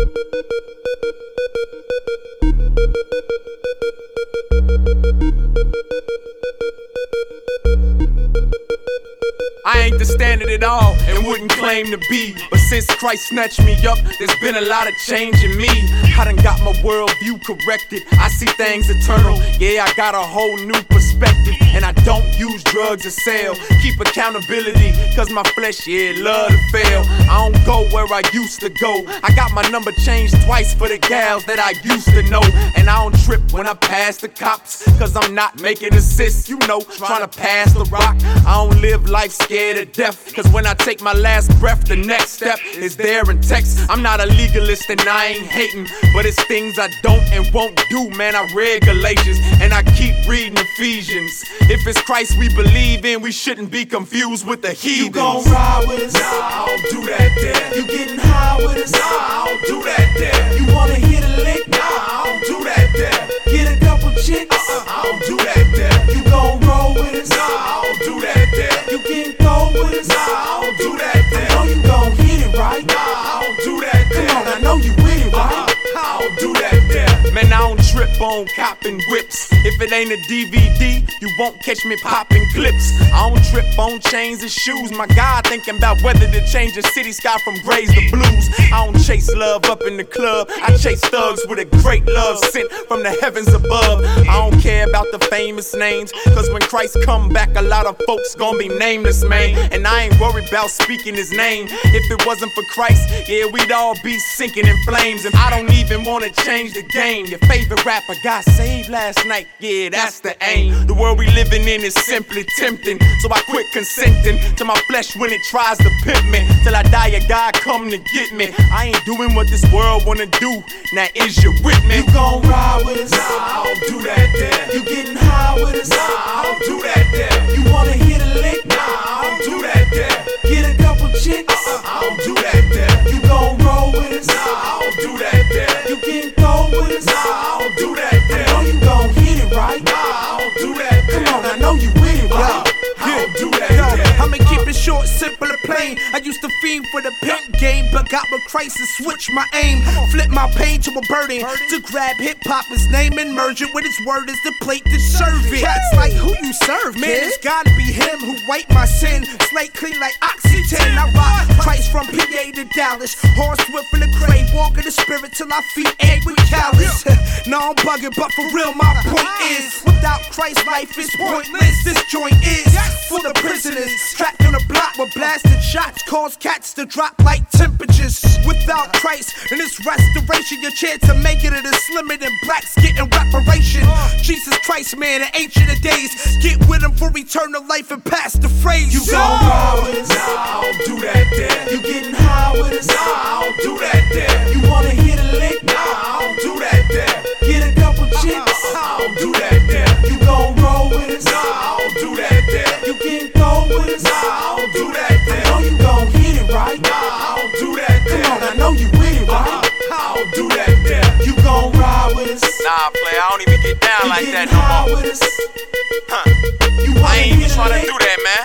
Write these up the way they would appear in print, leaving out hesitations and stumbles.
I ain't the standard at all and wouldn't claim to be, but since Christ snatched me up, there's been a lot of change in me. I done got my worldview corrected, I see things eternal. Yeah, I got a whole new perspective, and I don't use drugs or sell. Keep accountability, cause my flesh, yeah, love to fail. I don't go where I used to go. I got my number changed twice for the gals that I used to know. And I don't trip when I pass the cops, cause I'm not making assists, you know, trying to pass the rock. I don't live life scared of death, cause when I take my last breath, the next step is there in text. I'm not a legalist and I ain't hating, but it's things I don't and won't do, man. I read Galatians and I keep reading Ephesians. If it's Christ we believe in, we shouldn't be confused with the heathens. You gon' ride with us? Nah, I don't do that there. You getting high with us? Nah, I don't do that there. You wanna hit a lick? Nah, I don't do that there. Get a couple chicks? I don't do that there. You gon' roll with us? Nah, I don't do that there. You getting cold with us? Nah, I don't do that there. I know you gon' hit it right. Nah, I don't do that there. Come on, I know you with it right. I don't do that there. Man, I don't trip on copping whips. If it ain't a DVD, you won't catch me popping clips. I don't trip on chains and shoes. My God, thinking about whether to change the city sky from grays to blues. I don't chase love up in the club. I chase thugs with a great love sent from the heavens above. I don't care about the famous names, cause when Christ come back, a lot of folks gon' be nameless, man. And I ain't worried about speaking his name. If it wasn't for Christ, yeah, we'd all be sinking in flames. And I don't even wanna change the game. Your favorite rapper got saved last night, yeah, that's the aim. The world we living in is simply tempting, so I quit consenting to my flesh when it tries to pimp me. Till I die, a God come to get me. I ain't doing what this world wanna do. Now is you with me? You gon' ride with us? Nah, I don't do that there. You getting high with us? Nah, I don't do that there. You wanna hit a lick? Nah, I don't do that there. Get a couple chicks? I don't do that there. You gon' roll with us? Nah, I don't do that there. You getting cold with us? Nah, I don't do that there. I know you gon' hit it right. Nah, I don't do that there. Come on, I know you with it right. I don't do that there. I'ma keep it short, simple and plain. I used to fiend for the pimp game, but got with Christ and switched my aim. Flip my pain to a burden, to grab hip-hop's name and merge it with his word as the plate to serve it. Cats like, who you serve, man? It's gotta be him who wiped my sin. Slate clean like Oxygen. I rock Christ from PA to Dallas. Horse whip in the crate, walk in the spirit till our feet ache with callous. No, I'm bugging, but for real, my point is, without Christ, life is pointless. This joint is full of prisoners, trapped on a block with blasted shots, cause cats to drop like temperatures. Without Christ and this restoration, your chance to make it is slimmer than blacks getting reparation. Jesus Christ, man, the ancient of days, get with him for eternal life and pass the phrase. You gon' ride with us? Nah, I don't do that there. You getting high with us? Nah, I don't do that there. You wanna hit a lick? Nah, I don't do that there. Get a couple chicks? I don't do that there. You gon' roll with us? Nah, I don't do that there. You getting cold with us? Nah, I don't do that I there. know you gon' hit it right. Nah, I don't do that there. Come on, I know you with it right. I don't do that there. You gon' ride with us? Nah, play, I don't even get down You like getting that no high more. with us? Huh. You I wanna ain't even hit a tryna lick? do that, man.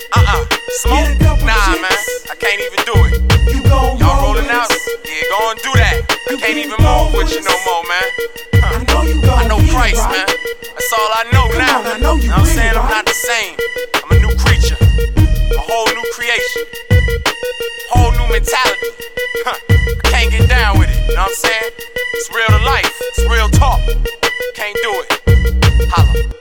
Smoke? Get a couple Nah, chicks. man. I can't even do it. You gon' Y'all roll rolling with out? us? Yeah, go and do that. I You can't getting even move with cold you with no us? more, man. I know you gon' I know hit it Christ, right. man. That's all I know now. on, I know you what I'm with it, saying? I'm right? not the same. I'm a new creature. A whole new creation. Whole new mentality. I can't get down with it. You know what I'm saying? It's real to life. It's real talk. Can't do it. Holla.